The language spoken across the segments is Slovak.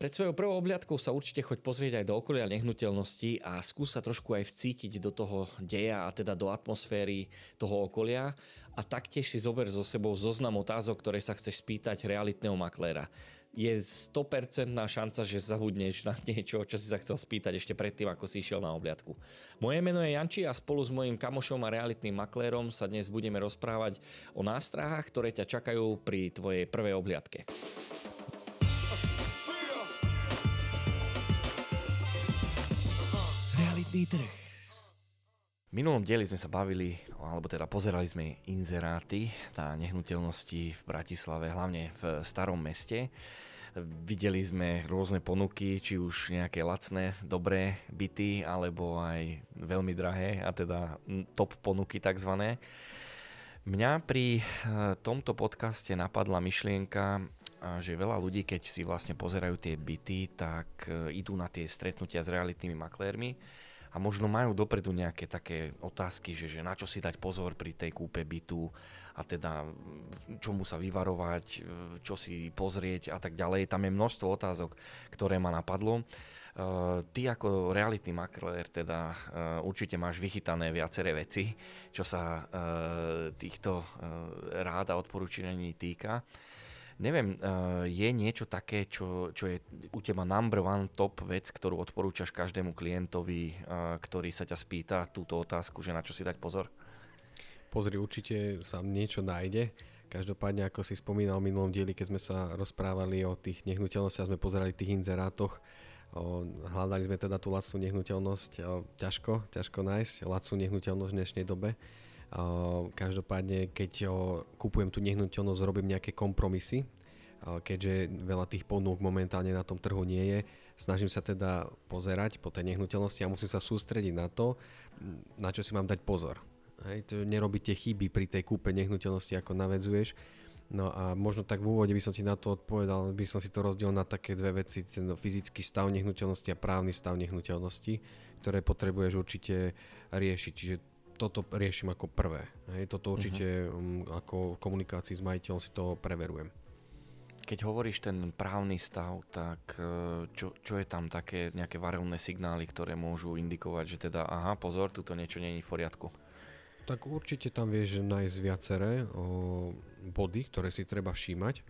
Pred svojou prvou obhliadkou sa určite choď pozrieť aj do okolia nehnuteľnosti a skús sa trošku aj vcítiť do toho deja a teda do atmosféry toho okolia a taktiež si zober so sebou zoznam otázok, ktoré sa chceš spýtať realitného makléra. Je 100% šanca, že zabudneš na niečo, čo si sa chcel spýtať ešte predtým, ako si išiel na obhliadku. Moje meno je Janči a spolu s mojím kamošom a realitným maklérom sa dnes budeme rozprávať o nástrahách, ktoré ťa čakajú pri tvojej prvej obhliadke. Realitný trh. V minulom dieli sme sa bavili, alebo teda pozerali sme inzeráty na nehnuteľnosti v Bratislave, hlavne v starom meste. Videli sme rôzne ponuky, či už nejaké lacné, dobré byty, alebo aj veľmi drahé, a teda top ponuky takzvané. Mňa pri tomto podcaste napadla myšlienka, že veľa ľudí, keď si vlastne pozerajú tie byty, tak idú na tie stretnutia s realitnými maklérmi a možno majú dopredu nejaké také otázky, že na čo si dať pozor pri tej kúpe bytu a teda čomu sa vyvarovať, čo si pozrieť a tak ďalej. Tam je množstvo otázok, ktoré ma napadlo. Ty ako realitný maklér teda určite máš vychytané viaceré veci, čo sa týchto rád a odporúčaní týka. Neviem, je niečo také, čo je u teba number one top vec, ktorú odporúčaš každému klientovi, ktorý sa ťa spýta túto otázku, že na čo si dať pozor? Pozri, určite sa niečo nájde. Každopádne, ako si spomínal v minulom dieli, keď sme sa rozprávali o tých nehnuteľnostiach, sme pozerali v tých inzerátoch, hľadali sme teda tú lacnú nehnuteľnosť, ťažko nájsť lacnú nehnuteľnosť v dnešnej dobe. Každopádne, keď kúpujem tú nehnuteľnosť, robím nejaké kompromisy, keďže veľa tých ponúk momentálne na tom trhu nie je. Snažím sa teda pozerať po tej nehnuteľnosti a musím sa sústrediť na to, na čo si mám dať pozor. Hej, to nerobíte chyby pri tej kúpe nehnuteľnosti, ako navedzuješ. No a možno tak v úvode by som ti na to odpovedal, by som si to rozdielil na také dve veci, ten fyzický stav nehnuteľnosti a právny stav nehnuteľnosti, ktoré potrebuješ určite riešiť. Čiže toto riešim ako prvé. Hej, toto určite ako v komunikácii s majiteľom si to preverujem. Keď hovoríš ten právny stav, tak čo je tam také nejaké varovné signály, ktoré môžu indikovať, že teda aha, pozor, tuto niečo nie je v poriadku? Tak určite tam vieš nájsť viaceré body, ktoré si treba všímať.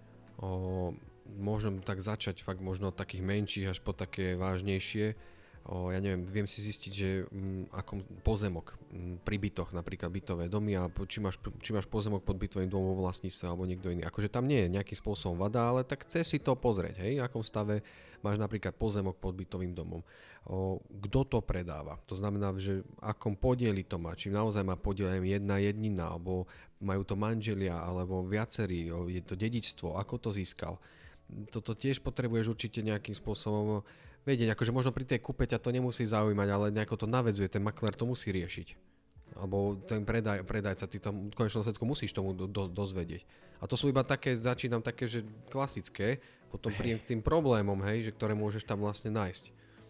Môžem tak začať fakt možno od takých menších až po také vážnejšie. Ja neviem, viem si zistiť, že akom pozemok pri bytoch, napríklad bytové domy, a či máš pozemok pod bytovým domom vo vlastníctve alebo niekto iný. Akože tam nie je nejakým spôsobom vada, ale tak chce si to pozrieť, hej, v akom stave máš napríklad pozemok pod bytovým domom. Kto to predáva? To znamená, že akom podieli to má, či naozaj má podiel jedna jednina, alebo majú to manželia, alebo viacerí, je to dedičstvo, ako to získal. Toto tiež potrebuješ určite nejakým spôsobom vedieť, akože možno pri tej kúpe ťa to nemusí zaujímať, ale nejako to navedzuje, ten maklér to musí riešiť. Alebo ten predajca, ty tam v konečnom dôsledku musíš tomu dozvedieť. A to sú iba také, začínam také, že klasické, potom príjem k tým problémom, hej, že ktoré môžeš tam vlastne nájsť.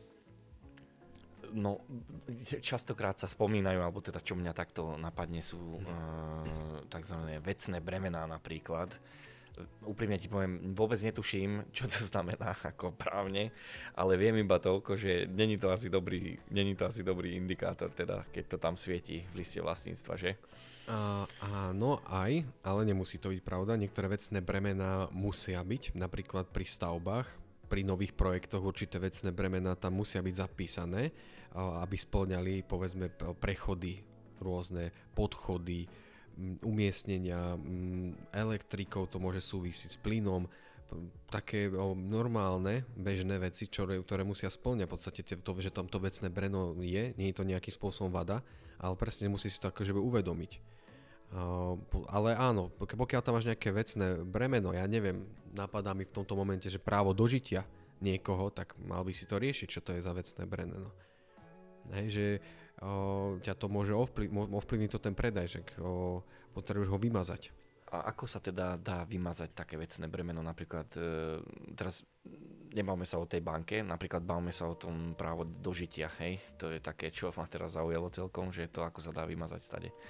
No, častokrát sa spomínajú, alebo teda čo mňa takto napadne, sú takzvané vecné bremená napríklad. Úprimne ti poviem, vôbec netuším, čo to znamená ako právne, ale viem iba toľko, že není to asi dobrý indikátor, teda keď to tam svieti v liste vlastníctva, že? Áno, aj, ale nemusí to byť pravda. Niektoré vecné bremená musia byť, napríklad pri stavbách, pri nových projektoch určité vecné bremená tam musia byť zapísané, aby spĺňali, povedzme, prechody, rôzne podchody, umiestnenia, elektrikou, to môže súvisiť s plynom, také normálne, bežné veci, ktoré musia spĺňať v podstate to, že tam to vecné bremeno je, nie je to nejakým spôsobom vada, ale presne musí si to akože uvedomiť. Ale áno, pokiaľ tam máš nejaké vecné bremeno, ja neviem, napadá mi v tomto momente, že právo dožitia niekoho, tak mal by si to riešiť, čo to je za vecné bremeno. Hej, že ťa to môže ovplyvniť to ten predaj, že potrebuješ ho vymazať. A ako sa teda dá vymazať také vecné bremeno? Napríklad, teraz nebavme sa o tej banke, napríklad bavme sa o tom právo dožitia, hej? To je také, čo ma teraz zaujalo celkom, že to ako sa dá vymazať stade.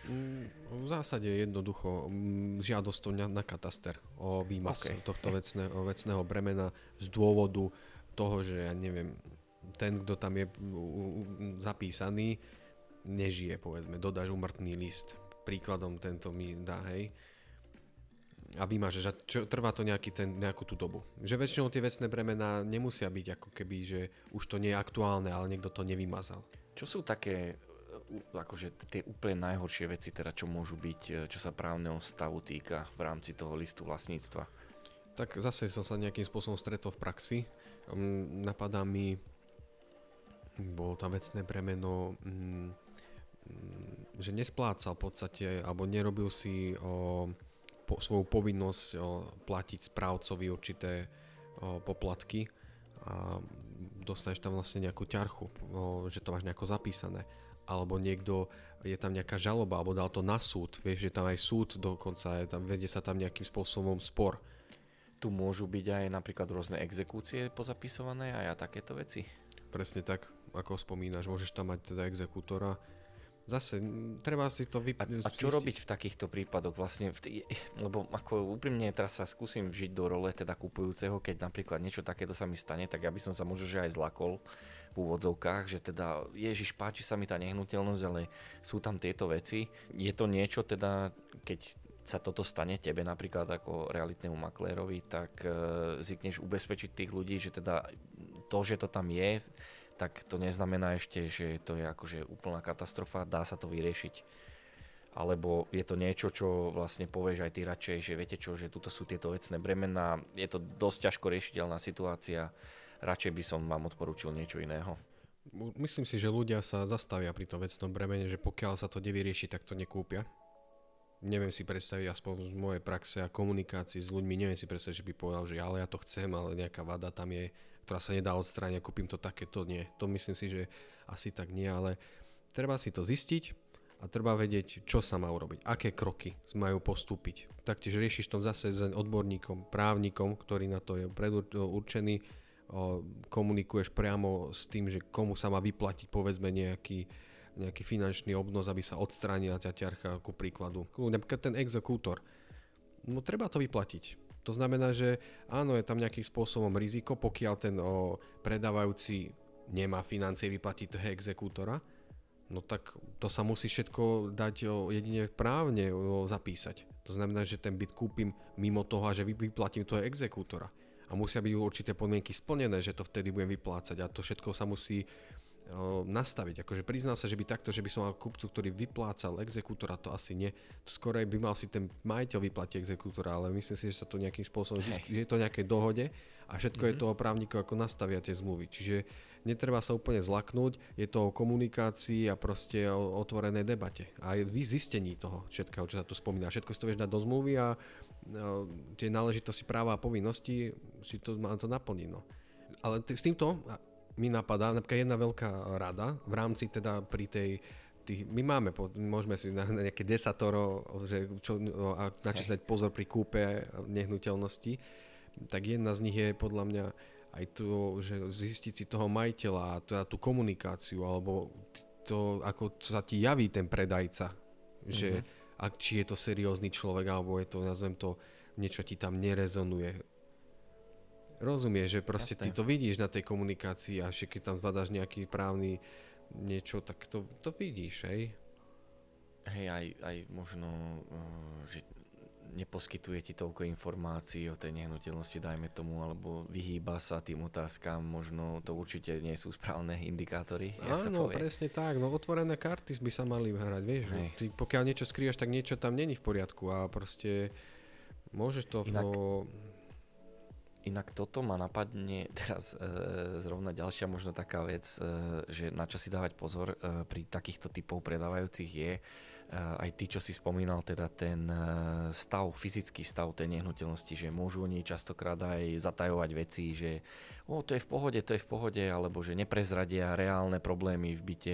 V zásade jednoducho žiadosť na kataster o výmaz tohto vecného bremena z dôvodu toho, že ja neviem, ten, kto tam je zapísaný, nežije, povedzme, dodáš úmrtný list. Príkladom tento mi dá, hej. A vymažeš. A trvá to nejakú tú dobu. Že väčšinou tie vecné bremená nemusia byť ako keby, že už to nie je aktuálne, ale niekto to nevymazal. Čo sú také akože tie úplne najhoršie veci, teda čo môžu byť, čo sa právneho stavu týka v rámci toho listu vlastníctva? Tak zase som sa nejakým spôsobom stretol v praxi. Napadá mi, bolo tam vecné bremeno, že nesplácal v podstate, alebo nerobil si svoju povinnosť platiť správcovi určité poplatky a dostaneš tam vlastne nejakú ťarchu, že to máš nejako zapísané. Alebo niekto, je tam nejaká žaloba, alebo dal to na súd, vieš, že tam aj súd dokonca, vedie sa tam nejakým spôsobom spor. Tu môžu byť aj napríklad rôzne exekúcie pozapisované aj takéto veci? Presne tak, ako spomínaš, môžeš tam mať teda exekútora. Zase, treba si to A čo robiť v takýchto prípadoch vlastne? Lebo ako úprimne teraz sa skúsim vžiť do role teda kupujúceho, keď napríklad niečo takéto sa mi stane, tak ja by som sa možno že aj zlakol v úvodzovkách, že teda ježiš, páči sa mi tá nehnuteľnosť, ale sú tam tieto veci. Je to niečo teda, keď sa toto stane tebe napríklad ako realitnému maklérovi, tak zvykneš ubezpečiť tých ľudí, že teda to, že to tam je, tak to neznamená ešte, že to je akože úplná katastrofa, dá sa to vyriešiť. Alebo je to niečo, čo vlastne povieš aj ty radšej, že viete čo, že tuto sú tieto vecné bremená, je to dosť ťažko riešiteľná situácia, radšej by som vám odporúčil niečo iného. Myslím si, že ľudia sa zastavia pri tom vecnom bremene, že pokiaľ sa to nevyrieši, tak to nekúpia. Neviem si predstaviť, aspoň z mojej praxe a komunikácii s ľuďmi, neviem si predstaviť, že by povedal, že ale ja to chcem, ale nejaká vada tam je, ktorá sa nedá odstrániť, kúpim to také, to nie. To myslím si, že asi tak nie, ale treba si to zistiť a treba vedieť, čo sa má urobiť, aké kroky majú postúpiť. Taktiež riešiš to zase s odborníkom, právnikom, ktorý na to je určený, komunikuješ priamo s tým, že komu sa má vyplatiť povedzme nejaký finančný obnos, aby sa odstránila tá ťarcha, ku príkladu. Napríklad ten exekútor. No treba to vyplatiť. To znamená, že áno, je tam nejakým spôsobom riziko, pokiaľ ten predávajúci nemá financie vyplatiť toho exekútora, no tak to sa musí všetko dať jedine právne zapísať. To znamená, že ten byt kúpim mimo toho, že vyplatím toho exekútora. A musia byť určité podmienky splnené, že to vtedy budem vyplácať a to všetko sa musí nastaviť. Akože priznal sa, že by takto, že by som mal kupcu, ktorý vyplácal exekútora, to asi nie. Skorej by mal si ten majiteľ vyplatiť exekútora, ale myslím si, že sa to nejakým spôsobom, že je to nejakej dohode a všetko je to o právniku, ako nastavia tie zmluvy. Čiže netreba sa úplne zlaknúť, je to o komunikácii a proste o otvorenej debate. A zistení toho všetkého, čo sa tu spomína. Všetko si to vieš dať do zmluvy a tie náležitosti práva a povinnosti si to má to naplniť. No. Ale s týmto mi napadá napríklad jedna veľká rada v rámci teda pri my môžeme si na nejaké desatoro, že načísľať pozor pri kúpe nehnuteľnosti, tak jedna z nich je podľa mňa aj to, že zistiť si toho majiteľa a teda tú komunikáciu, alebo to, ako sa ti javí ten predajca, že či je to seriózny človek, alebo je to, nazvem to, niečo ti tam nerezonuje. Rozumieš, že proste ty to vidíš na tej komunikácii a keď tam zbadáš nejaký právny niečo, tak to vidíš, hej? Hej, aj možno, že neposkytuje ti toľko informácií o tej nehnuteľnosti, dajme tomu, alebo vyhýba sa tým otázkam, možno to určite nie sú správne indikátory. Áno, presne tak, no otvorené karty by sa mali hrať, vieš, ty pokiaľ niečo skrývaš, tak niečo tam není v poriadku a proste môžeš to... Inak toto ma napadne teraz zrovna ďalšia možno taká vec, že na čo si dávať pozor pri takýchto typov predávajúcich je aj ty, čo si spomínal, teda ten stav, fyzický stav tej nehnuteľnosti, že môžu oni častokrát aj zatajovať veci, že to je v pohode, alebo že neprezradia reálne problémy v byte.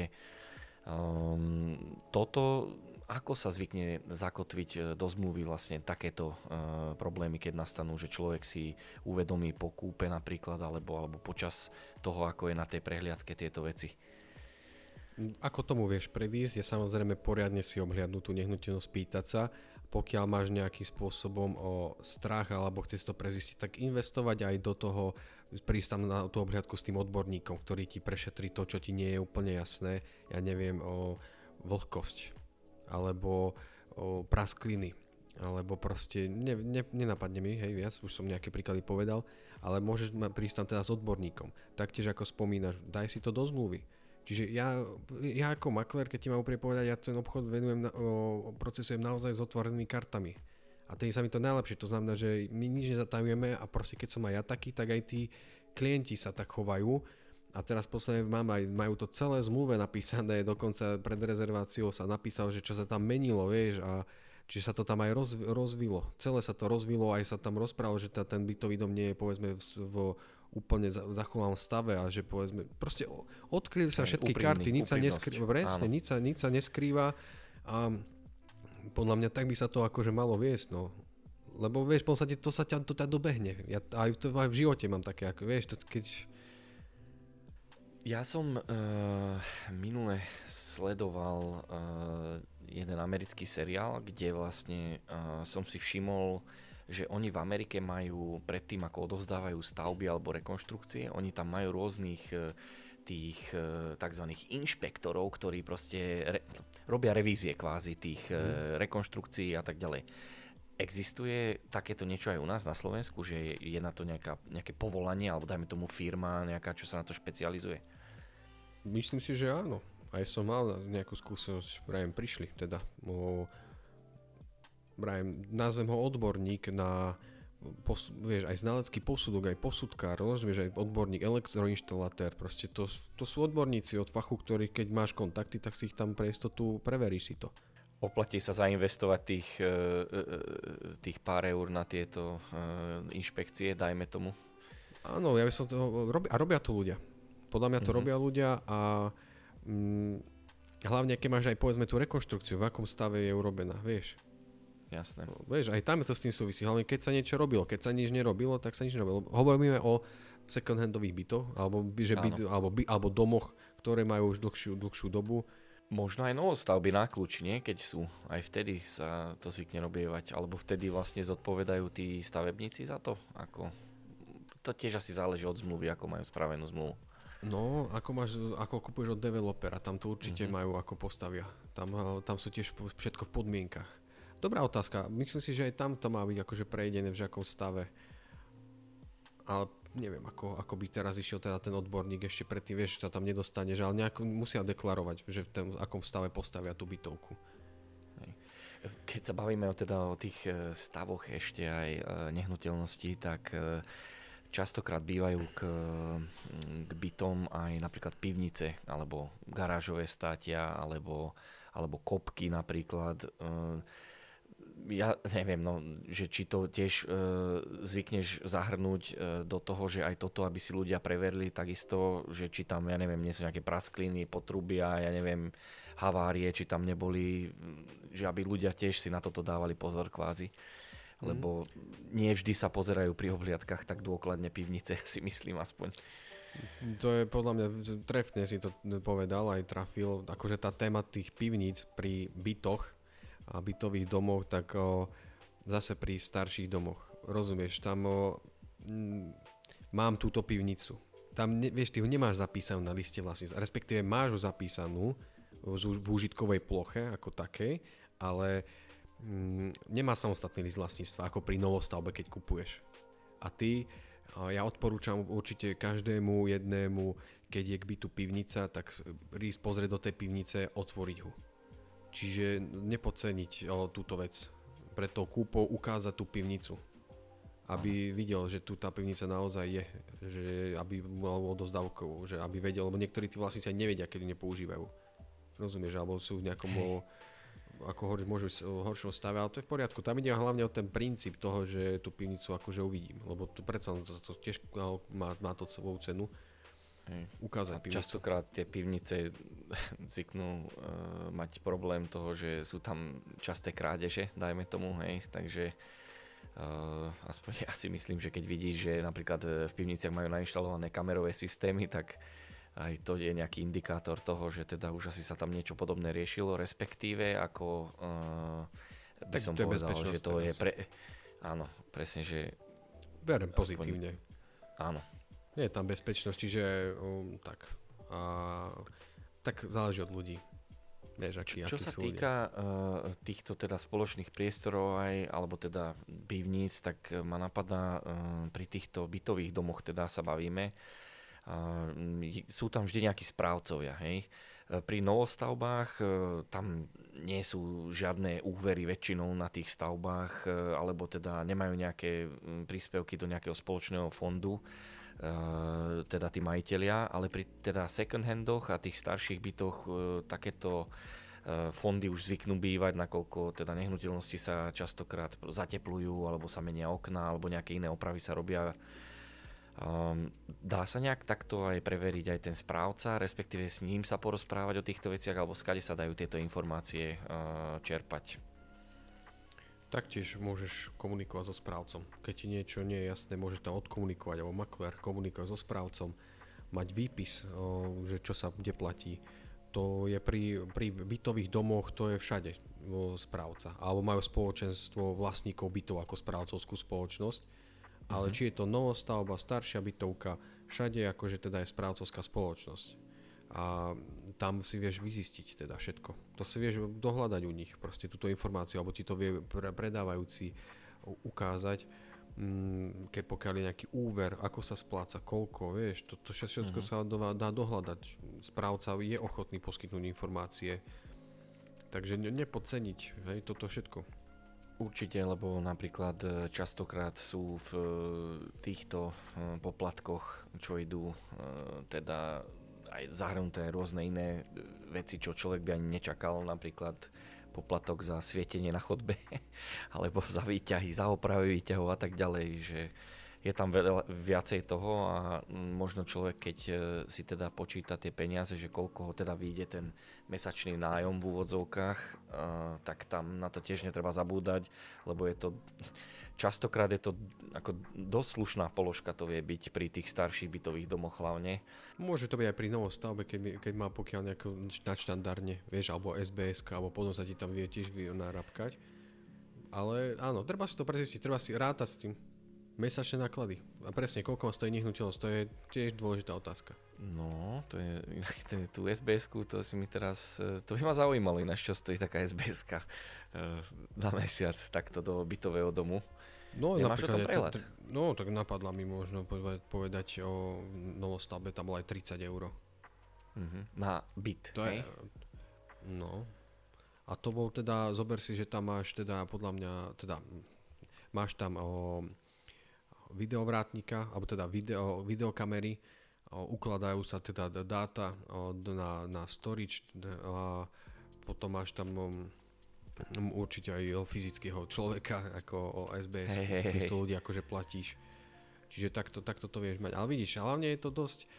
Toto, ako sa zvykne zakotviť do zmluvy vlastne takéto problémy, keď nastanú, že človek si uvedomí po kúpe napríklad, alebo počas toho, ako je na tej prehliadke tieto veci? Ako tomu vieš predísť, je samozrejme poriadne si obhliadnúť tú nehnuteľnosť, pýtať sa, pokiaľ máš nejakým spôsobom o strach alebo chceš to prezistiť, tak investovať aj do toho, prísť tam na tú obhliadku s tým odborníkom, ktorý ti prešetrí to, čo ti nie je úplne jasné, ja neviem, o vlhkosť, alebo o praskliny, alebo proste, nenapadne mi, hej, viac, už som nejaké príklady povedal, ale môžeš prísť tam teda s odborníkom. Taktiež ako spomínaš, daj si to do zmluvy. Čiže ja ako maklér, keď ti mám úprimne povedať, ja ten obchod venujem, procesujem naozaj s otvorenými kartami. A tedy sa mi to najlepšie, to znamená, že my nič nezatajujeme a proste keď som aj ja taký, tak aj tí klienti sa tak chovajú. A teraz posledne majú to celé zmluve napísané, dokonca pred rezerváciou sa napísal, že čo sa tam menilo, vieš, a čiže sa to tam aj rozvilo. Celé sa to rozvilo, aj sa tam rozprávalo, že ten bytový dom nie je povedzme v úplne zachovalom stave a že povedzme, proste odkryli sa všetky karty, nič sa neskrýva a podľa mňa tak by sa to akože malo viesť, no. Lebo vieš, v podstate to ťa dobehne. Ja aj v živote mám také, ako vieš, keď... Ja som minule sledoval jeden americký seriál, kde vlastne som si všimol, že oni v Amerike majú predtým, ako odovzdávajú stavby alebo rekonštrukcie, oni tam majú rôznych tých tzv. Inšpektorov, ktorí proste robia revízie kvázi tých rekonštrukcií a tak ďalej. Existuje takéto niečo aj u nás na Slovensku, že je na to nejaké povolanie, alebo dajme tomu firma nejaká, čo sa na to špecializuje? Myslím si, že áno. Aj som mal nejakú skúsenosť, prišli teda nazvem ho odborník na vieš, aj znalecký posudok, aj posudkár, rozumieš, aj odborník, elektroinštalatér, proste to sú odborníci od fachu, ktorí keď máš kontakty, tak si ich tam pre istotu preveríš si to. Oplatí sa zainvestovať tých pár eur na tieto inšpekcie, dajme tomu? Áno, ja by som to robia to ľudia. Podľa mňa to robia ľudia a hlavne keď máš aj povedzme tú rekonštrukciu, v akom stave je urobená, vieš. Jasné. No, vieš, aj tam to s tým súvisí, hlavne keď sa niečo robilo, keď sa nič nerobilo, tak sa nič nerobilo. Hovoríme o second-handových bytoch, alebo domoch, ktoré majú už dlhšiu dobu. Možno aj novostavby na kľúči, nie? Keď sú. Aj vtedy sa to zvykne robievať, alebo vtedy vlastne zodpovedajú tí stavebníci za to. To tiež asi záleží od zmluvy, ako majú spravenú zmluvu. No, ako kupuješ od developera, tam to určite majú, ako postavia. Tam sú tiež všetko v podmienkach. Dobrá otázka. Myslím si, že aj tam to má byť akože prejdené v akom stave. Ale neviem, ako by teraz išiel teda ten odborník ešte predtým, vieš, sa tam nedostaneš, ale nejako musia deklarovať, že v akom stave postavia tú bytovku. Keď sa bavíme o tých stavoch ešte aj nehnuteľností, tak častokrát bývajú k bytom aj napríklad pivnice, alebo garážové státia, alebo kopky napríklad. Ja neviem, že či to tiež zvykneš zahrnúť do toho, že aj toto, aby si ľudia preverili takisto, že či tam, ja neviem, nie sú nejaké praskliny, potrubia, ja neviem, havárie, či tam neboli, že aby ľudia tiež si na toto dávali pozor kvázi. Lebo nie vždy sa pozerajú pri obhliadkach tak dôkladne pivnice, si myslím aspoň. To je podľa mňa, trefne si to povedal, aj trafil, akože tá téma tých pivníc pri bytoch a bytových domoch, tak zase pri starších domoch. Rozumieš, tam mám túto pivnicu. Tam, vieš, ty ho nemáš zapísanú na liste vlastníctva, respektíve máš ho zapísanú v úžitkovej ploche ako takej, ale nemá samostatný list vlastníctva ako pri novostavbe, keď kupuješ. A ja odporúčam určite každému jednému, keď je k bytu pivnica, tak ísť pozrieť do tej pivnice, otvoriť ho. Čiže nepodceniť túto vec. Pred tou kúpou ukázať tú pivnicu. Aby videl, že tu tá pivnica naozaj je. Že aby mal odovzdávku, že aby vedel, lebo niektorí tí vlastníci aj nevedia, keď ju nepoužívajú. Rozumieš, alebo sú v nejakom ako môžu byť v horšom stave, ale to je v poriadku. Tam ide hlavne o ten princíp toho, že tú pivnicu akože uvidím, lebo tu predsa to tiež má to svoju cenu. Ukázať pivnicu. Častokrát tie pivnice zvyknú mať problém toho, že sú tam časté krádeže, dajme tomu, hej, takže aspoň ja si myslím, že keď vidíš, že napríklad v pivniciach majú nainštalované kamerové systémy, tak aj to je nejaký indikátor toho, že teda už asi sa tam niečo podobné riešilo, respektíve ako by Tak som to je povedal, že to teraz. je áno, presne, že berem pozitívne. Áno. Nie je tam bezpečnosť, čiže tak. Tak záleží od ľudí. Vieš, Čo sa týka týchto teda spoločných priestorov aj, alebo teda bývníc, tak ma napadá pri týchto bytových domoch teda sa bavíme. Sú tam vždy nejakí správcovia, hej. Pri novostavbách tam nie sú žiadne úvery väčšinou na tých stavbách, alebo teda nemajú nejaké príspevky do nejakého spoločného fondu, teda tí majitelia, ale pri teda second handoch a tých starších bytoch takéto fondy už zvyknú bývať, nakoľko teda nehnuteľnosti sa častokrát zateplujú, alebo sa menia okná, alebo nejaké iné opravy sa robia. Dá sa nejak takto aj preveriť aj ten správca, respektíve s ním sa porozprávať o týchto veciach, alebo skade sa dajú tieto informácie čerpať? Taktiež môžeš komunikovať so správcom. Keď ti niečo nie je jasné, môžeš tam odkomunikovať, alebo maklér komunikovať so správcom, mať výpis, že čo sa kde platí. To je pri bytových domoch, to je všade správca. Alebo majú spoločenstvo vlastníkov bytov ako správcovskú spoločnosť. Ale či je to novostavba, staršia bytovka, všade akože teda je správcovská spoločnosť. A tam si vieš vyzistiť teda všetko. To si vieš dohľadať u nich, proste túto informáciu, alebo ti to vie predávajúci ukázať, keď pokiaľ je nejaký úver, ako sa spláca, koľko, vieš, to všetko sa dá dohľadať. Správca je ochotný poskytnúť informácie, takže nepodceniť, hej, toto všetko. Určite, lebo napríklad častokrát sú v týchto poplatkoch, čo idú teda aj zahrnuté rôzne iné veci, čo človek by ani nečakal, napríklad poplatok za svietenie na chodbe alebo za výťahy, za opravy výťahov a tak ďalej, že je tam viacej toho a možno človek, keď si teda počíta tie peniaze, že koľko ho teda vyjde ten mesačný nájom v úvodzovkách, tak tam na to tiež netreba zabúdať, lebo je to častokrát je to ako dosť slušná položka to vie byť pri tých starších bytových domoch hlavne. Môže to byť aj pri novostavbe, keď má pokiaľ nejako nadštandardne, vieš, alebo SBS, alebo potom sa ti tam vie tiež narabkať. Ale áno, treba si to prezistiť, treba si rátať s tým. Mesačné náklady. A presne, koľko vám stojí nehnuteľnosť, to je tiež dôležitá otázka. No, to je tú SBS-ku, to si mi teraz, to by ma zaujímalo ináč, čo stojí taká SBS-ka na mesiac takto do bytového domu. No, nemáš o tom prehľad? No, tak napadla mi možno povedať o novostavbe, tam bolo aj 30 €. Na byt, to hej? No. A to bol teda, zober si, že tam máš teda, podľa mňa, teda máš tam videovrátnika, alebo teda videokamery, ukladajú sa teda dáta na storage a potom máš tam určite aj fyzického človeka ako o SBS, týchto ľudí akože platíš. Čiže takto to vieš mať. Ale vidíš, hlavne je to dosť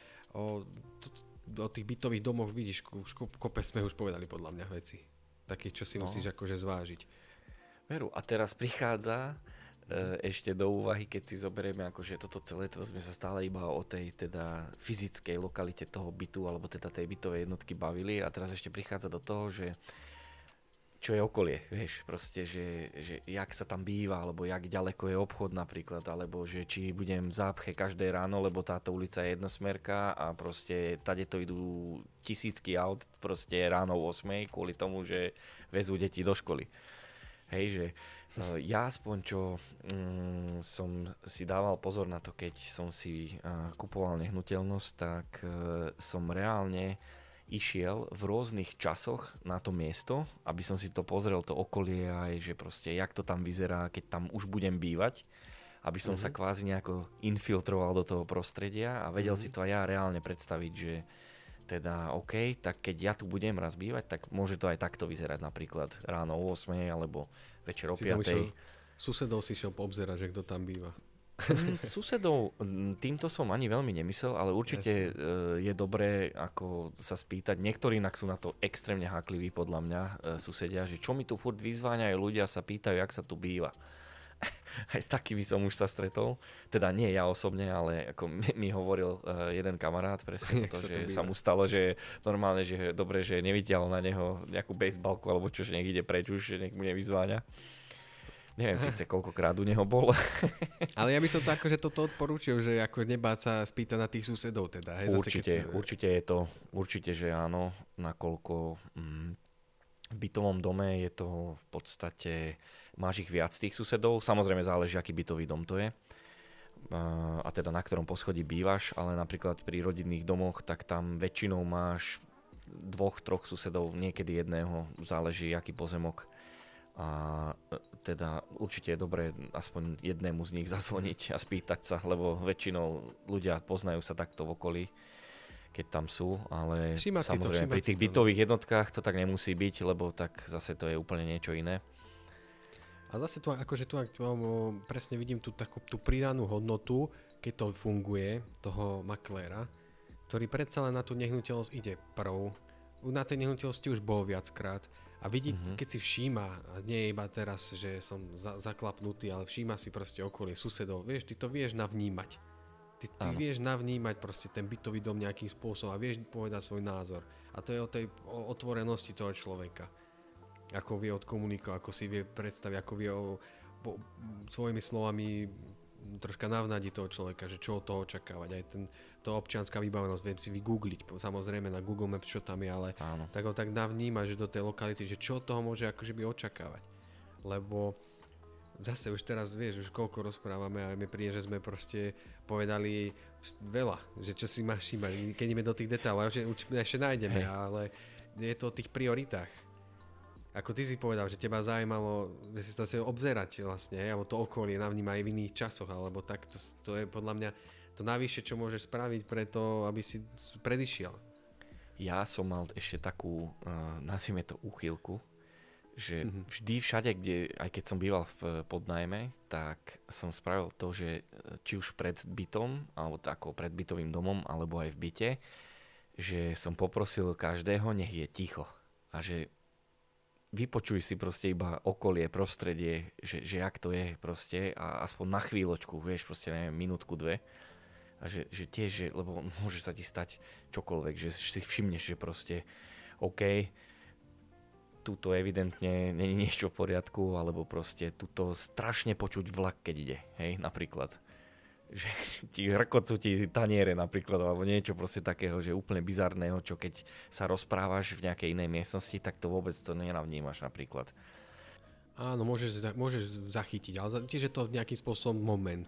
o tých bytových domoch vidíš, už kopec sme už povedali podľa mňa veci. Takých, čo si musíš akože zvážiť. Veru, a teraz prichádza ešte do úvahy, keď si zoberieme akože toto celé, toto sme sa stále iba o tej teda fyzickej lokalite toho bytu alebo teda tej bytovej jednotky bavili a teraz ešte prichádza do toho, že čo je okolie, vieš, proste, že jak sa tam býva, alebo jak ďaleko je obchod napríklad, alebo že či budem v zápche každé ráno, lebo táto ulica je jednosmerka a proste tade to idú tisícky aut proste ráno o 8 kvôli tomu, že vezú deti do školy. Hej, že ja aspoň čo som si dával pozor na to, keď som si kupoval nehnuteľnosť, tak som reálne išiel v rôznych časoch na to miesto, aby som si to pozrel, to okolie aj, že proste jak to tam vyzerá, keď tam už budem bývať, aby som sa kvázi nejako infiltroval do toho prostredia a vedel si to aj ja reálne predstaviť, že teda OK, tak keď ja tu budem raz bývať, tak môže to aj takto vyzerať napríklad ráno o 8 alebo večer o 5. Susedov si šiel poobzerať, že kto tam býva. Susedov, týmto som ani veľmi nemyslel, ale určite je dobré ako sa spýtať. Niektorí inak sú na to extrémne hákliví podľa mňa susedia, že čo mi tu furt vyzváňajú ľudia, sa pýtajú, jak sa tu býva. Aj s takými som už sa stretol. Teda nie ja osobne, ale ako mi hovoril jeden kamarát presne to, že sa mu stalo, že normálne, že dobre, že nevytiahol na neho nejakú bejsbalku alebo čo, že nech ide preč už, že nech mu nevyzváňa. Neviem síce koľkokrát u neho bol. Ale ja by som to akože toto odporúčil, že ako nebáť sa spýtať na tých susedov teda. Hej, určite je to, určite, že áno, nakoľko v bytovom dome je to v podstate, máš ich viac tých susedov, samozrejme záleží, aký bytový dom to je a teda na ktorom poschodí bývaš, ale napríklad pri rodinných domoch, tak tam väčšinou máš 2-3 susedov, niekedy jedného, záleží aký pozemok a teda určite je dobré aspoň jednému z nich zazvoniť a spýtať sa, lebo väčšinou ľudia poznajú sa takto v okolí, keď tam sú, ale samozrejme pri tých bytových jednotkách to tak nemusí byť, lebo tak zase to je úplne niečo iné. A zase tu akože tu presne vidím tú pridanú hodnotu, keď to funguje, toho makléra, ktorý predsa len na tú nehnuteľnosť ide prv. Na tej nehnuteľnosti už bol viackrát a vidí, keď si všíma, a nie je iba teraz, že som zaklapnutý, ale všíma si proste okolie susedov, vieš, ty to vieš navnímať. Ty vieš navnímať proste ten bytový dom nejakým spôsobom a vieš povedať svoj názor. A to je o tej otvorenosti toho človeka. Ako vie odkomunikovať, ako si vie predstaviť, ako vie svojimi slovami troška navnadiť toho človeka, že čo od toho očakávať. Aj to občianská vybavenosť, viem si vygoogliť, samozrejme na Google Maps, čo tam je, ale tak ho tak navnímať, že do tej lokality, že čo od toho môže akože by očakávať. Lebo zase už teraz vieš, už koľko rozprávame a mi príde, že sme proste povedali veľa, že čo si máš všímať, keď ideme do tých detailov, ešte nájdeme, ale je to o tých prioritách. Ako ty si povedal, že teba zaujímalo, že si to chcel obzerať vlastne, alebo to okolie navníma aj v iných časoch, alebo tak, to je podľa mňa to najvyššie, čo môžeš spraviť preto, aby si predišiel. Ja som mal ešte takú, nazvime to úchylku, že vždy všade, aj keď som býval v podnájme, tak som spravil to, že či už pred bytom, alebo tako pred bytovým domom, alebo aj v byte, že som poprosil každého, nech je ticho. A že vypočuj si proste iba okolie, prostredie, že jak to je proste a aspoň na chvíľočku, vieš, proste neviem, minútku, 2. A že tiež, lebo môže sa ti stať čokoľvek, že si všimneš, že proste OK, tuto evidentne není niečo v poriadku, alebo proste tuto strašne počuť vlak, keď ide, hej, napríklad. Že ti rkocú ti taniere napríklad, alebo niečo proste takého, že úplne bizarného, čo keď sa rozprávaš v nejakej inej miestnosti, tak to vôbec to nenavnímaš napríklad. Áno, môžeš zachytiť, ale tiež je to nejakým spôsobom moment.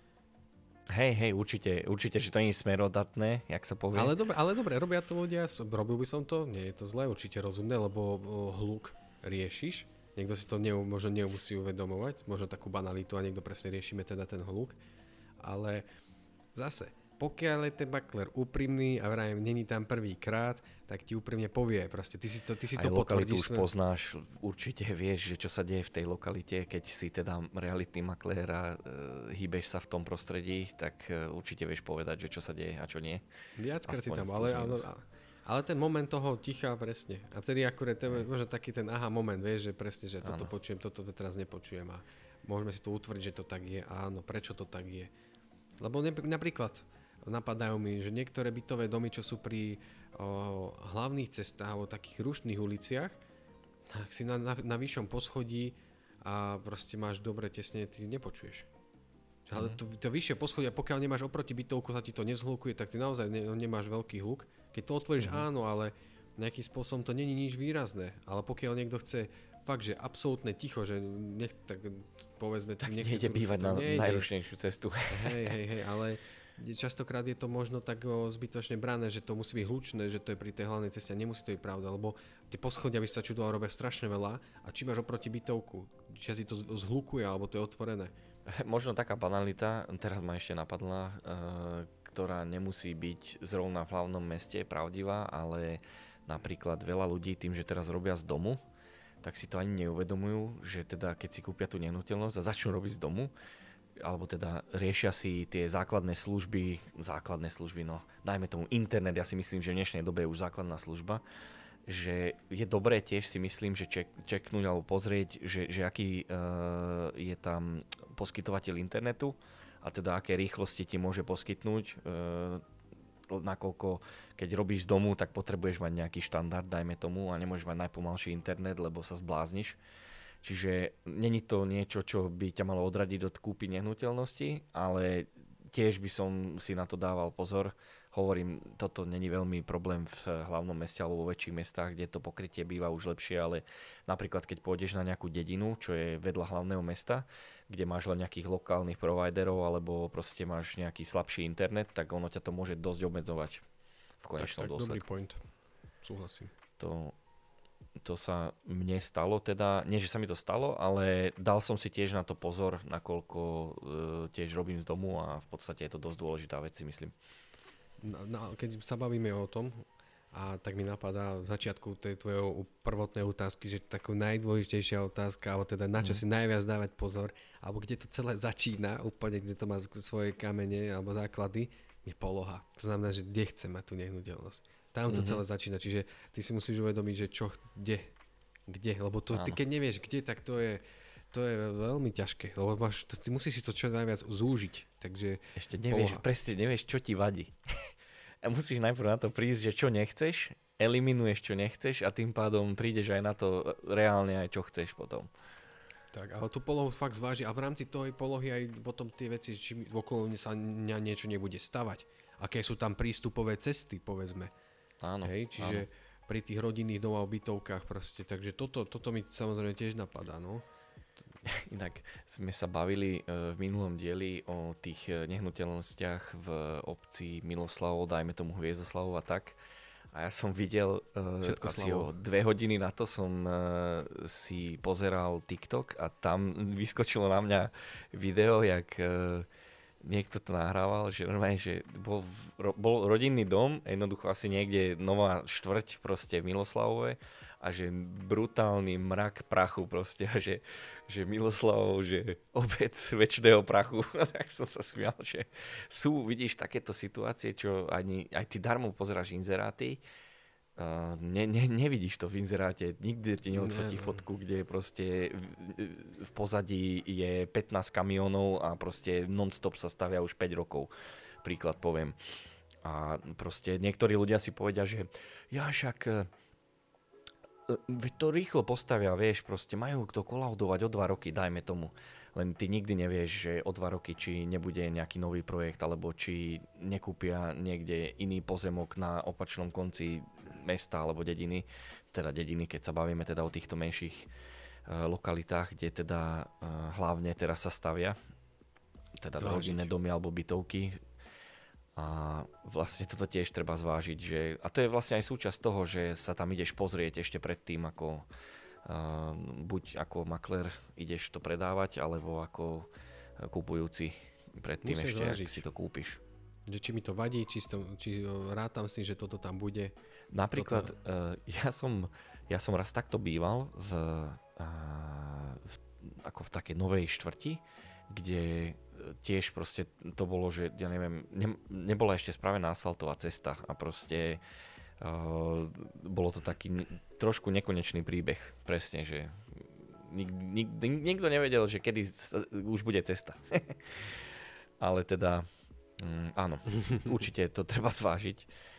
Hej, určite, že to nie je smerodatné, jak sa povie. Ale dobre, robia to ľudia, robil by som to, nie je to zlé, určite rozumné, lebo hluk riešiš, niekto si to možno nemusí uvedomovať, možno takú banalitu a niekto presne riešime teda ten hluk, ale zase, pokiaľ je ten maklér úprimný a vrajím, není tam prvýkrát, tak ti úprimne povie, proste ty si to potvrdíš. Aj lokalitu už poznáš, určite vieš, že čo sa deje v tej lokalite, keď si teda realitný maklér a hýbeš sa v tom prostredí, tak určite vieš povedať, že čo sa deje a čo nie. Viackrát si tam, ale ten moment toho ticha presne. A tedy akurát to je možno taký ten aha moment, vieš, že presne, že toto počujem, toto teraz nepočujem a môžeme si to utvrdiť, že to tak je. Áno, prečo to tak je. Lebo napríklad napadajú mi, že niektoré bytové domy, čo sú pri hlavných cestách alebo takých rušných uliciach, tak si na vyššom poschodí a proste máš dobre tesne, ty nepočuješ. Ale to vyššie poschodie, pokiaľ nemáš oproti bytovku, sa ti to nezhlukuje, tak ty naozaj nemáš veľký hluk. Keď to otvoríš, áno, ale nejakým spôsobom to není nič výrazné. Ale pokiaľ niekto chce fakt, že absolútne ticho, že tak povedzme... Tak nejde bývať na najrušnejšiu cestu. Hej, ale častokrát je to možno tak zbytočne brané, že to musí byť hlučné, že to je pri tej hlavnej ceste, nemusí to byť pravda, lebo tie poschodia by sa čudoval robia strašne veľa a či máš oproti bytovku, či si to zhlukuje, alebo to je otvorené. Možno taká banalita, teraz ma ešte napadla, ktorá nemusí byť zrovna v hlavnom meste pravdivá, ale napríklad veľa ľudí tým, že teraz robia z domu, tak si to ani neuvedomujú, že teda keď si kúpia tú nehnuteľnosť a začnú robiť z domu, alebo teda riešia si tie základné služby, no dajme tomu internet, ja si myslím, že v dnešnej dobe je už základná služba, že je dobré tiež si myslím, že čeknúť alebo pozrieť, že aký je tam poskytovateľ internetu a teda aké rýchlosti ti môže poskytnúť, nakoľko keď robíš z domu, tak potrebuješ mať nejaký štandard, dajme tomu, a nemôžeš mať najpomalší internet, lebo sa zblázniš. Čiže není to niečo, čo by ťa malo odradiť od kúpy nehnuteľnosti, ale tiež by som si na to dával pozor. Hovorím, toto není veľmi problém v hlavnom meste alebo vo väčších mestách, kde to pokrytie býva už lepšie, ale napríklad keď pôjdeš na nejakú dedinu, čo je vedľa hlavného mesta, kde máš len nejakých lokálnych providerov alebo proste máš nejaký slabší internet, tak ono ťa to môže dosť obmedzovať v konečnom dôsledku. Dobrý point. Súhlasím. To sa mne stalo teda, nie že sa mi to stalo, ale dal som si tiež na to pozor, nakoľko tiež robím z domu a v podstate je to dosť dôležitá vec, si myslím. Keď sa bavíme o tom, a tak mi napadá v začiatku tej tvojej prvotnej otázky, že taká najdôležitejšia otázka, alebo teda na čo si najviac dávať pozor, alebo kde to celé začína, úplne kde to má svoje kamene alebo základy, je poloha. To znamená, že kde chcem mať tú nehnuteľnosť. Tam to celé začína, čiže ty si musíš uvedomiť, že čo, kde, lebo to, ty keď nevieš kde, tak to je veľmi ťažké, lebo ty musíš si to čo najviac zúžiť. Takže ešte nevieš, presne nevieš, čo ti vadí. A musíš najprv na to prísť, že čo nechceš, eliminuješ, čo nechceš a tým pádom prídeš aj na to reálne aj čo chceš potom. Tak, ale tú polohu fakt zváži a v rámci toho polohy aj potom tie veci, či okolo sa niečo nebude stavať. Aké sú tam prístupové cesty, povedzme. Áno. Hej, čiže pri tých rodinných domov, bytovkách proste. Takže toto mi samozrejme tiež napadá, no. Inak sme sa bavili v minulom dieli o tých nehnuteľnostiach v obci Miloslavov, dajme tomu Hviezdoslavov a tak. A ja som videl asi o 2 hodiny na to som si pozeral TikTok a tam vyskočilo na mňa video, jak niekto to nahrával, že normálne, že bol rodinný dom, jednoducho asi niekde nová štvrť proste v Miloslavove a že brutálny mrak prachu proste a že Miloslavov, že obec väčšného prachu. Tak som sa smial, že vidíš takéto situácie, čo aj ty darmo pozeráš inzeráty, nevidíš to v inzeráte, nikdy ti neodfotí fotku, kde proste v pozadí je 15 kamiónov a proste non-stop sa stavia už 5 rokov. Príklad poviem. A proste niektorí ľudia si povedia, že ja však to rýchlo postavia, vieš, proste majú to kolaudovať o 2 roky, dajme tomu. Len ty nikdy nevieš, že o 2 roky, či nebude nejaký nový projekt, alebo či nekúpia niekde iný pozemok na opačnom konci mesta alebo dediny. Teda dediny, keď sa bavíme teda o týchto menších lokalitách, kde teda hlavne teraz sa stavia. Teda rodinné domy alebo bytovky. A vlastne toto tiež treba zvážiť, a to je vlastne aj súčasť toho, že sa tam ideš pozrieť ešte predtým, ako buď ako maklér ideš to predávať, alebo ako kupujúci predtým musím ešte, ak si to kúpiš. Že či mi to vadí, či rátam si, že toto tam bude. Napríklad ja som raz takto býval ako v takej novej štvrti, kde tiež proste to bolo, že ja neviem, nebola ešte spravená asfaltová cesta a proste bolo to taký trošku nekonečný príbeh. Presne, že nikto nevedel, že kedy už bude cesta. Ale teda áno, určite to treba zvážiť.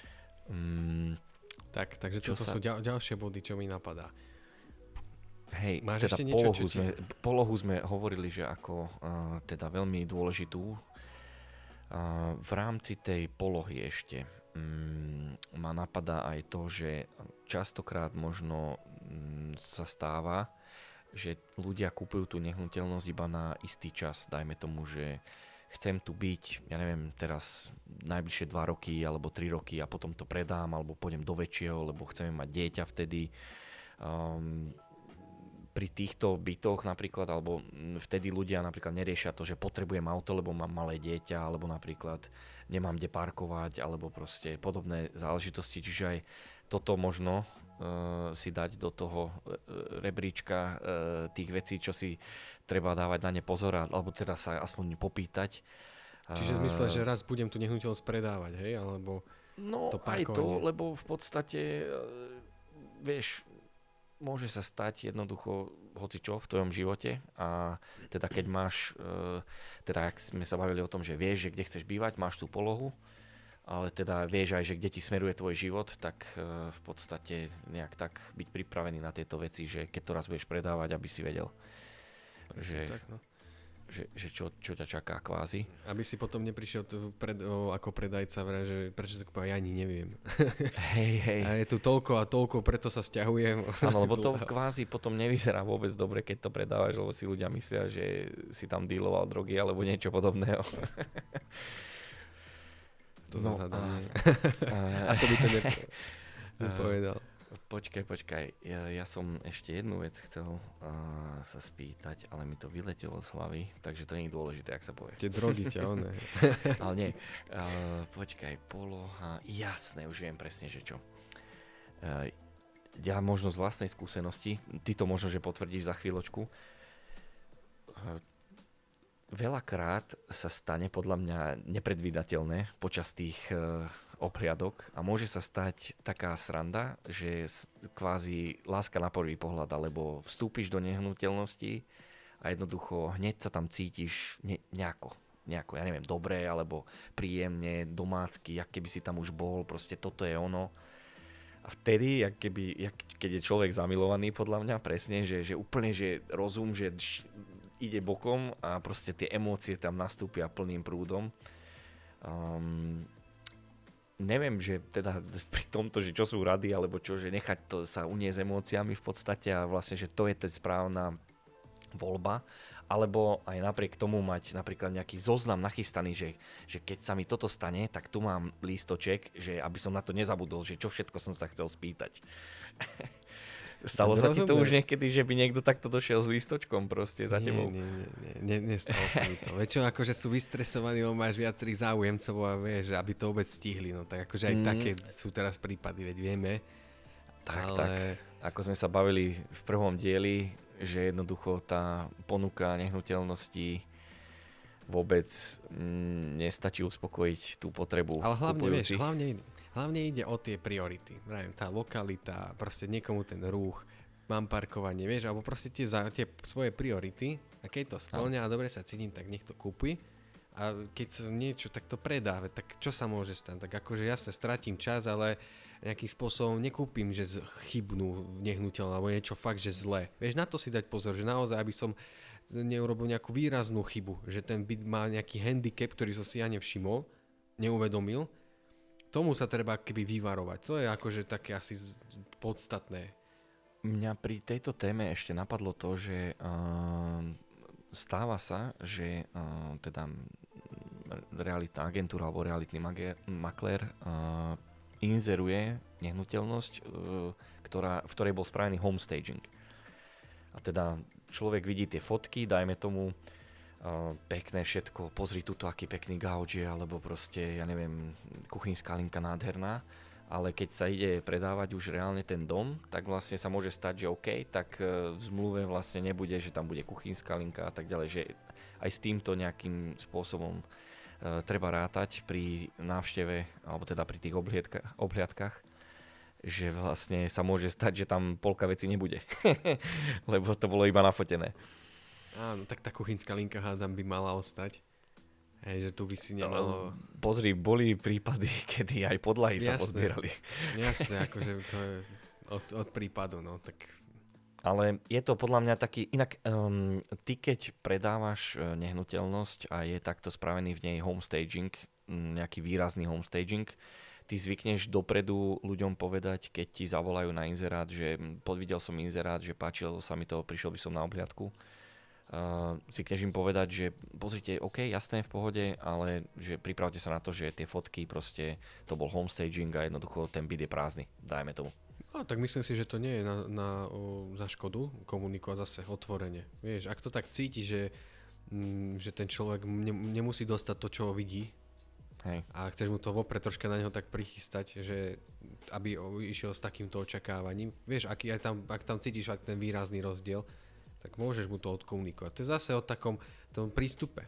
Takže toto sú ďalšie body, čo mi napadá. Hej, máš teda polohu sme hovorili, že ako teda veľmi dôležitú. V rámci tej polohy ešte ma napadá aj to, že častokrát možno sa stáva, že ľudia kupujú tú nehnuteľnosť iba na istý čas. Dajme tomu, že chcem tu byť, ja neviem, teraz najbližšie 2 roky alebo 3 roky a potom to predám alebo pôjdem do väčšieho, lebo chceme mať dieťa vtedy. Pri týchto bytoch napríklad, alebo vtedy ľudia napríklad neriešia to, že potrebujem auto, lebo mám malé dieťa, alebo napríklad nemám kde parkovať, alebo proste podobné záležitosti. Čiže aj toto možno si dať do toho rebríčka tých vecí, čo si treba dávať na ne pozor, alebo teda sa aspoň popýtať. Čiže v zmysle, že raz budem tu nehnuteľnosť predávať, hej? Alebo no to aj to, lebo v podstate vieš, môže sa stať jednoducho hocičo v tvojom živote a teda keď máš, teda ak sme sa bavili o tom, že vieš, že kde chceš bývať, máš tú polohu, ale teda vieš aj, že kde ti smeruje tvoj život, tak v podstate nejak tak byť pripravený na tieto veci, že keď to raz budeš predávať, aby si vedel, že, tak, no. že čo ťa čaká kvázi. Aby si potom neprišiel ako predajca, že prečo to kúpa, ja ani neviem. Hej. A je tu toľko a toľko, preto sa sťahujem. Áno, lebo to kvázi potom nevyzerá vôbec dobre, keď to predávaš, lebo si ľudia myslia, že si tam dealoval drogy alebo niečo podobného. To zahľadám. Ako by to nepovedal. Počkaj, ja som ešte jednu vec chcel sa spýtať, ale mi to vyletelo z hlavy, takže to nie je dôležité, ak sa povie. Tie drogy ťa oné. Ale nie, počkaj, poloha, jasné, už viem presne, že čo. Ja možno z vlastnej skúsenosti, ty to možno, že potvrdíš za chvíľočku, veľakrát sa stane podľa mňa nepredvídateľné počas tých obhliadok a môže sa stať taká sranda, že kvázi láska na prvý pohľad, alebo vstúpiš do nehnuteľnosti a jednoducho hneď sa tam cítiš nejako, ja neviem, dobre, alebo príjemne, domácky, jak keby si tam už bol, proste toto je ono. A vtedy, keď je človek zamilovaný, podľa mňa presne, že úplne, že rozum, že ide bokom a proste tie emócie tam nastúpia plným prúdom. Neviem, že teda pri tomto, že čo sú rady, alebo čo, že nechať to sa uniesť emóciami v podstate a vlastne, že to je tá správna voľba, alebo aj napriek tomu mať napríklad nejaký zoznam nachystaný, že keď sa mi toto stane, tak tu mám lístoček, že aby som na to nezabudol, že čo všetko som sa chcel spýtať. Stalo sa ti to už niekedy, že by niekto takto došiel s lístočkom proste za tebou? Nie, nestalo sa mi to. Väčšinou akože sú vystresovaní, lebo máš viacerých záujemcov a vieš, aby to vôbec stihli. No tak akože aj také sú teraz prípady, veď vieme. Tak. Ako sme sa bavili v prvom dieli, že jednoducho tá ponuka nehnuteľností vôbec nestačí uspokojiť tú potrebu kupujúcich. Hlavne ide o tie priority. Tá lokalita, proste niekomu ten rúch, mám parkovanie, vieš, alebo proste tie svoje priority. A keď to spĺňa a dobre sa cítim, tak nech to kúpi. A keď sa niečo takto predá, tak čo sa môže stať? Tak akože ja sa stratím čas, ale nejakým spôsobom nekúpim, že chybnú nehnuteľnú, alebo niečo fakt, že zlé. Vieš, na to si dať pozor, že naozaj, aby som neurobil nejakú výraznú chybu, že ten byt má nejaký handicap, ktorý som si ja nevšimol, neuvedomil. Tomu sa treba keby vyvarovať. To je akože také asi podstatné. Mňa pri tejto téme ešte napadlo to, že stáva sa, že teda realitná agentúra alebo realitný maklér inzeruje nehnuteľnosť, v ktorej bol spravený homestaging. A teda človek vidí tie fotky, dajme tomu pekné všetko, pozri tuto, aký pekný gauč je, alebo proste, ja neviem, kuchynská linka nádherná, ale keď sa ide predávať už reálne ten dom, tak vlastne sa môže stať, že OK, tak v zmluve vlastne nebude, že tam bude kuchynská linka a tak ďalej, že aj s týmto nejakým spôsobom treba rátať pri návšteve, alebo teda pri tých obhliadkách, že vlastne sa môže stať, že tam polka veci nebude, lebo to bolo iba nafotené. Áno, tak tá kuchynská linka hádam by mala ostať. Hej, že tu by si nemalo... Pozri, boli prípady, kedy aj podlahy sa pozbierali. Jasné, akože to je od prípadu, no tak... Ale je to podľa mňa taký... Inak, ty keď predávaš nehnuteľnosť a je takto spravený v nej homestaging, nejaký výrazný homestaging, ty zvykneš dopredu ľuďom povedať, keď ti zavolajú na inzerát, že videl som inzerát, že páčilo sa mi to, prišiel by som na obhliadku. Zvykneš im povedať, že pozrite, OK, jasné, v pohode, ale že pripravte sa na to, že tie fotky proste, to bol homestaging a jednoducho ten byt je prázdny, dajme tomu. No, tak myslím si, že to nie je za škodu komunikovať zase otvorene. Vieš, ak to tak cíti, že ten človek nemusí dostať to, čo vidí, hej, a chceš mu to vopred troška na neho tak prichystať, že aby išiel s takýmto očakávaním. Vieš, ak tam cítiš ten výrazný rozdiel, tak môžeš mu to odkomunikovať. To je zase o takom tom prístupe.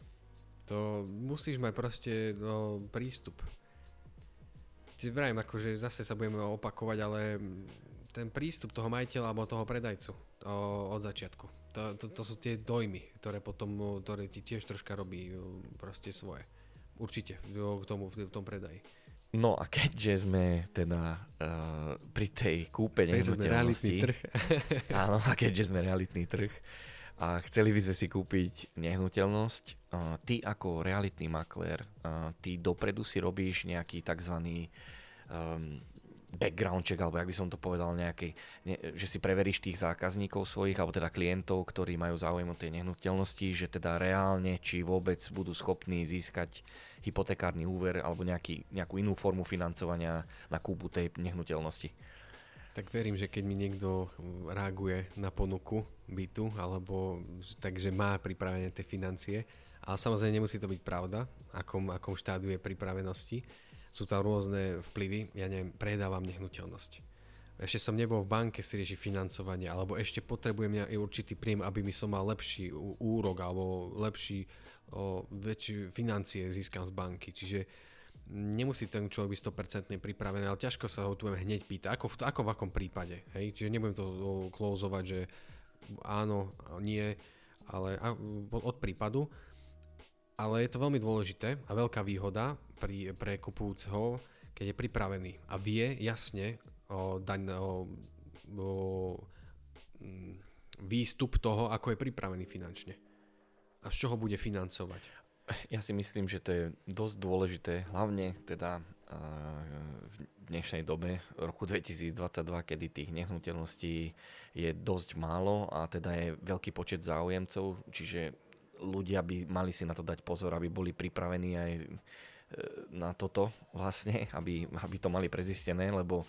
To musíš mať proste prístup. Vrajím, akože zase sa budeme opakovať, ale ten prístup toho majiteľa alebo toho predajcu od začiatku. To sú tie dojmy, ktoré ti tiež troška robí proste svoje. Určite v tom predaji. No a keďže sme teda pri tej kúpe nehnuteľnosti, áno, a keďže sme realitný trh a chceli by sme si kúpiť nehnuteľnosť, ty ako realitný maklér, ty dopredu si robíš nejaký takzvaný background check, alebo jak by som to povedal, že si preveríš tých zákazníkov svojich, alebo teda klientov, ktorí majú záujem o tej nehnuteľnosti, že teda reálne, či vôbec budú schopní získať hypotekárny úver alebo nejakú inú formu financovania na kúpu tej nehnuteľnosti. Tak verím, že keď mi niekto reaguje na ponuku bytu, alebo takže má pripravené tie financie, ale samozrejme nemusí to byť pravda, akom štádiu je pripravenosti. Sú tam rôzne vplyvy, ja neviem, predávam nehnuteľnosť. Ešte som nebol v banke si riešiť financovanie, alebo ešte potrebujem aj určitý príjem, aby mi som mal lepší úrok, alebo väčšie financie získam z banky. Čiže nemusí ten človek byť 100% pripravený, ale ťažko sa ho tu hneď pýta, ako v akom prípade. Hej? Čiže nebudem to closeovať, že áno, nie, ale od prípadu. Ale je to veľmi dôležité a veľká výhoda pre kupujúceho, keď je pripravený a vie jasne výstup toho, ako je pripravený finančne a z čoho bude financovať. Ja si myslím, že to je dosť dôležité, hlavne teda v dnešnej dobe, roku 2022, kedy tých nehnuteľností je dosť málo a teda je veľký počet záujemcov, čiže ľudia by mali si na to dať pozor, aby boli pripravení aj na toto vlastne, aby to mali prezistené, lebo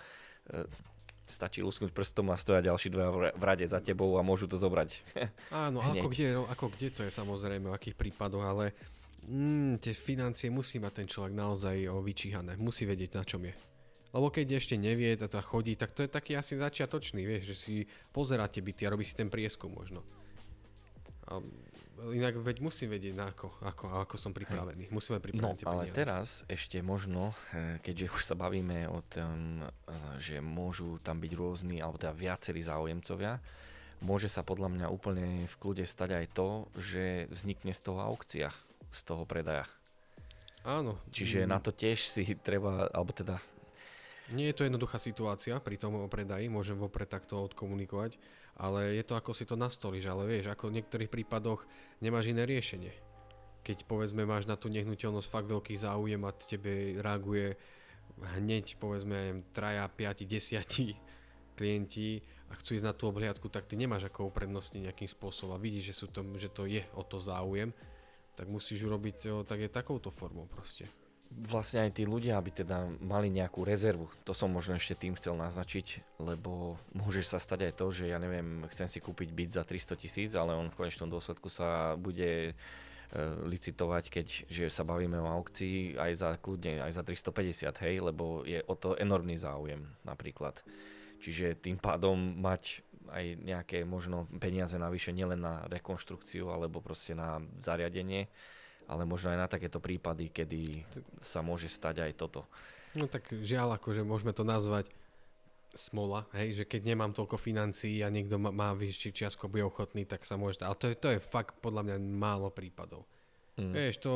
stačí lusknúť prstom a stoja ďalší dvaja v rade za tebou a môžu to zobrať. Áno, ako kde to je samozrejme, v akých prípadoch, ale tie financie musí mať ten človek naozaj vyčíhané, musí vedieť, na čom je. Lebo keď ešte nevie a chodí, tak to je taký asi začiatočný, vieš, že si pozeráte byty a robí si ten prieskum možno. A inak musím vedieť, ako som pripravený. Musíme pripraviť tie peniaze. Ale teraz ešte možno, keďže už sa bavíme o tom, že môžu tam byť rôzni, alebo teda viacerí záujemcovia, môže sa podľa mňa úplne v kľude stať aj to, že vznikne z toho aukcia, z toho predaja. Áno. Čiže na to tiež si treba, alebo teda... Nie je to jednoduchá situácia pri tom predaji, môžem vopred takto odkomunikovať, ale je to ako si to nastolíš, ale vieš, ako v niektorých prípadoch nemáš iné riešenie. Keď povedzme máš na tú nehnuteľnosť fakt veľký záujem a tebe reaguje hneď povedzme 3, 5, 10 klienti a chcú ísť na tú obhliadku, tak ty nemáš ako uprednostniť nejakým spôsobom a vidíš, že to je o to záujem, tak musíš urobiť takouto formou proste. Vlastne aj tí ľudia, aby teda mali nejakú rezervu. To som možno ešte tým chcel naznačiť, lebo môže sa stať aj to, že ja neviem, chcem si kúpiť byt za 300 000, ale on v konečnom dôsledku sa bude licitovať, keďže sa bavíme o aukcii aj za kľudne, aj za 350, hej, lebo je o to enormný záujem napríklad. Čiže tým pádom mať aj nejaké možno peniaze navyše nielen na rekonštrukciu alebo proste na zariadenie, ale možno aj na takéto prípady, kedy sa môže stať aj toto. No tak žiaľ, akože môžeme to nazvať smola, hej, že keď nemám toľko financií a niekto má vyšší čiastko, bude ochotný, tak sa môže... Ale to je fakt podľa mňa málo prípadov. Vieš,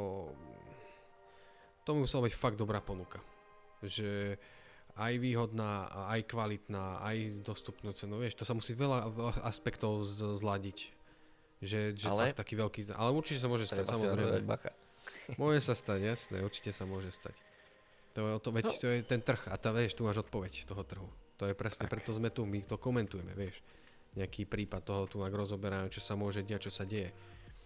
to musela byť fakt dobrá ponuka. Že aj výhodná, aj kvalitná, aj dostupnú cenu, vieš, to sa musí veľa aspektov zladiť. Že fakt taký veľký... Ale určite sa môže stať, samozrejme. Môže sa stať, jasné, určite sa môže stať. To je ten trh a vieš, tu máš odpoveď toho trhu. To je presne, preto sme tu, my to komentujeme, vieš. Nejaký prípad toho tu rozoberajú, čo sa môže diať, čo sa deje.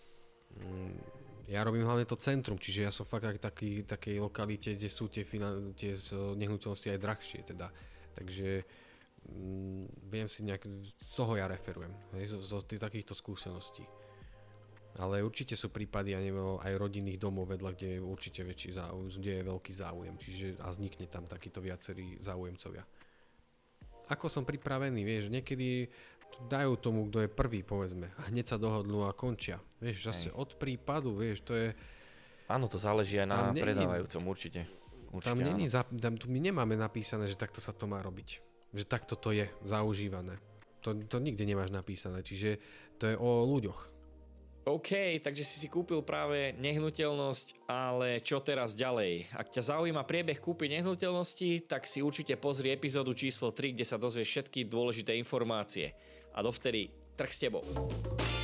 Ja robím hlavne to centrum, čiže ja som fakt aj takej lokalite, kde sú tie nehnuteľnosti aj drahšie, teda. Takže viem si z toho ja referujem, zo takýchto skúseností. Ale určite sú prípady, ja neviem, aj rodinných domov vedľa, kde je určite väčší záujem, kde je veľký záujem, a vznikne tam takýto viacerí záujemcovia. Ako som pripravený, vieš, niekedy dajú tomu, kto je prvý, povedzme, a hneď sa dohodnú a končia. Vieš, zase od prípadu, vieš, to je... Áno, to záleží aj na predávajúcom, určite. My nemáme napísané, že takto sa to má robiť. že takto to je zaužívané. To nikde nemáš napísané, čiže to je o ľuďoch. OK, takže si kúpil práve nehnuteľnosť, ale čo teraz ďalej? Ak ťa zaujíma priebeh kúpy nehnuteľnosti, tak si určite pozri epizódu číslo 3, kde sa dozvieš všetky dôležité informácie. A dovtedy trh s tebou.